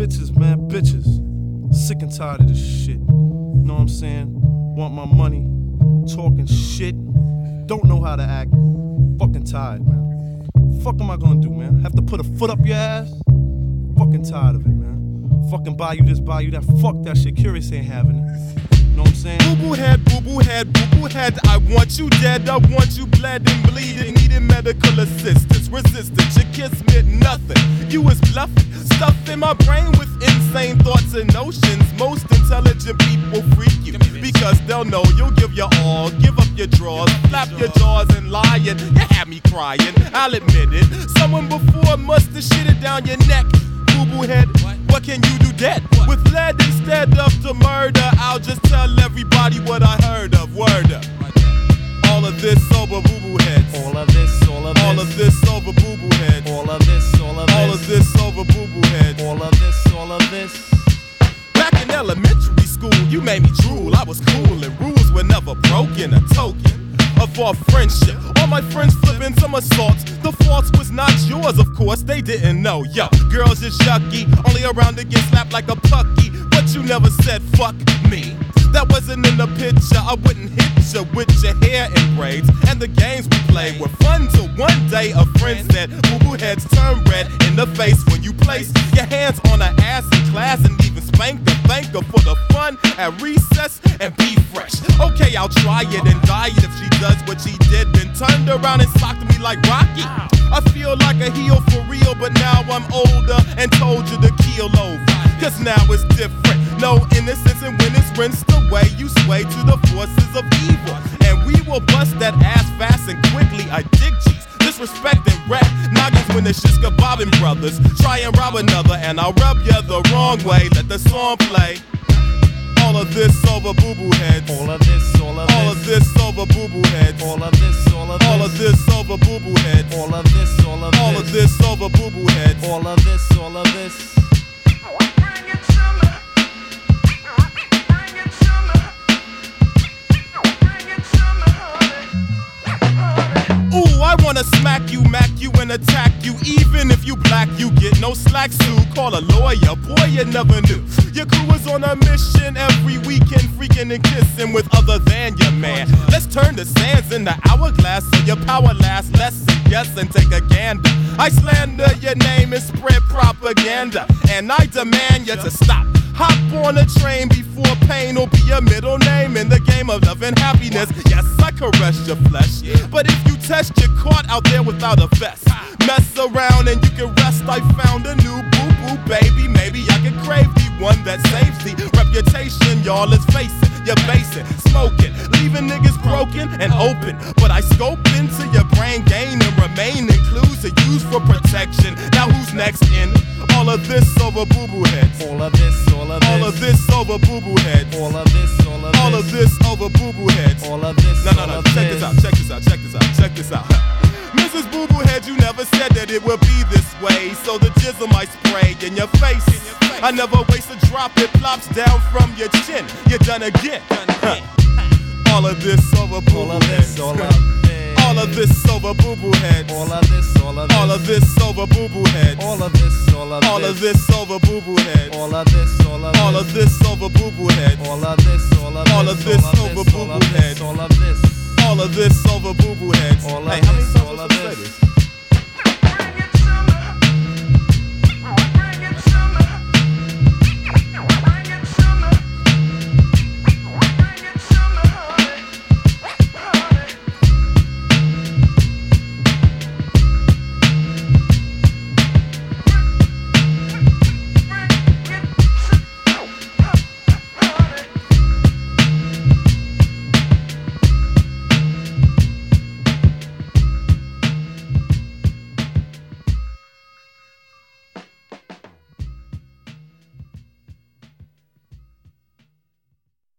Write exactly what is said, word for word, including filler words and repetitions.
bitches, man, bitches. Sick and tired of this shit. Know what I'm saying? Want my money, talking shit, don't know how to act. Fucking tired, man. Fuck am I gonna do, man? Have to put a foot up your ass? Fucking tired of it, man. Fucking buy you this, buy you that. Fuck that shit. Curious ain't having it. Know what I'm saying? Boo-boo head, boo-boo head, boo-boo head. I want you dead, I want you bled and bleeding, needing medical assistance. Resistance, your kiss meant nothing. You was bluffing, stuffed in my brain with insane thoughts and notions. Most intelligent people freak you because they'll know you'll give your all, give up your drawers, flap your jaws and lying. You had me crying, I'll admit it. Someone before must have shitted down your neck. Boo-boo head, what can you do dead? With lead instead of to murder, I'll just tell everybody what I heard of. Word up. All of this over boo-boo heads. All of this, all of this. All of this over boo-boo heads. All of this, all of this. All of this over boo-boo heads. All of this, all of this. Back in elementary school, you made me drool. I was cool and rules were never broken. A token of our friendship. All my friends flipping somersaults. The fault was not yours, of course. They didn't know. Yo, girls is yucky, only around to get slapped like a pucky. But you never said fuck me. That wasn't in the picture. I wouldn't hit you with your hair in braids. And the games we played were fun till one day a friend said, boo-boo heads turn red in the face when you place your hands on her ass in class and even spank the thanker for the fun at recess and be fresh. Okay, I'll try it and die it if she does what she did, then turned around and socked me like Rocky. I feel like a heel for real, but now I'm older and told you to keel over. Cause now it's different. No innocence, and when it's rinsed away, you sway to the forces of evil. And we will bust that ass fast and quickly. I dig G's, disrespect and rap noggins when the shit's kebabbing brothers. Try and rob another, and I'll rub you the wrong way. Let the song play. All of this over boo-boo heads. All of this, all of this. All of this over boo-boo heads. All of this, all of this. All of this over boo-boo heads. All of this, all of this. All of this over boo-boo heads. All of this, all of this. Ooh, I wanna smack you, mac you, and attack you. Even if you black, you get no slack, Sue. Call a lawyer, boy, you never knew. Your crew was on a mission every weekend, freaking and kissing with other than your man. Let's turn the sands into hourglass so your power lasts less and yes and take a gander. I slander your name and spread propaganda, and I demand you to stop. Hop on a train before pain will be your middle name in the game of love and happiness. Yes, I caress your flesh, but if you test, you're caught out there without a vest. Mess around and you can rest. I found a new boo-boo, baby. Maybe I can crave the one that saves the reputation. Y'all, let's face it, you're basing, smoking, leaving niggas broken and open. But I scope into your brain, gain and remaining clues to use for protection. Now who's next in? All of this over boo-boo heads. All of this, all of this. All of this over boo-boo heads. All of this, all of this. All of this over boo-boo heads. All of this, No, no, no, check this out, check this out, check this out, check this out. Missus Boo-Boo Head, you never said that it would be this way, so the jizzle might spray in your face. I never waste a drop, it plops down from your chin. You're done again. Huh. All of this over boo-boo heads. All of this, All of this over boo-boo heads. all of this, all of this. All of this over boo-boo heads. All of this, all of this. All of this over boo-boo heads. All of this, all of this. All of this over boo-boo heads. All of this, all of this. All of this over boo-boo heads. All of this. All of this over boo-boo heads. All of Hey, how many this, times all am I of supposed to say this. this?